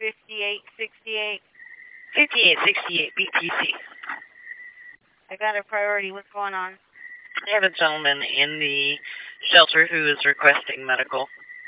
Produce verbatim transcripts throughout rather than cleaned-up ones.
fifty-eight sixty-eight. fifty-eight sixty-eight B T C. I got a priority. What's going on? I have a gentleman in the shelter who is requesting medical.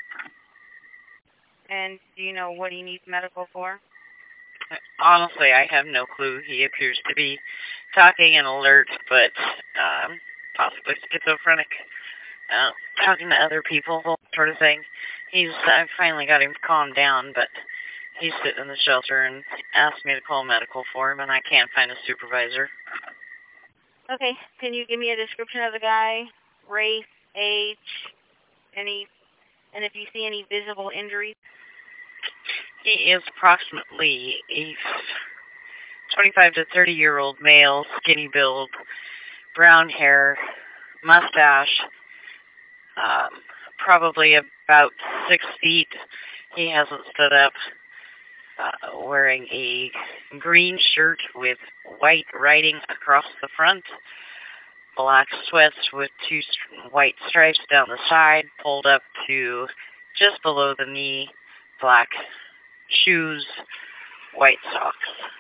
And do you know what he needs medical for? Honestly, I have no clue. He appears to be talking and alert, but um, possibly schizophrenic. Uh, talking to other people, sort of thing. He's, I finally got him calmed down, but he's sitting in the shelter and asked me to call medical for him, and I can't find a supervisor. Okay, can you give me a description of the guy? Race, age, any, and if you see any visible injuries? He is approximately a twenty-five to thirty year old male, skinny build, brown hair, mustache, um, probably about six feet. He hasn't stood up, uh, wearing a green shirt with white writing across the front, black sweats with two white stripes down the side, pulled up to just below the knee, black shoes, white socks.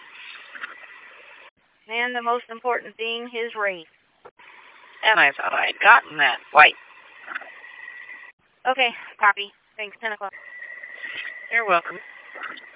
And the most important thing, his race. And I thought I'd gotten that. White. Okay, copy. Thanks, ten o'clock. You're welcome.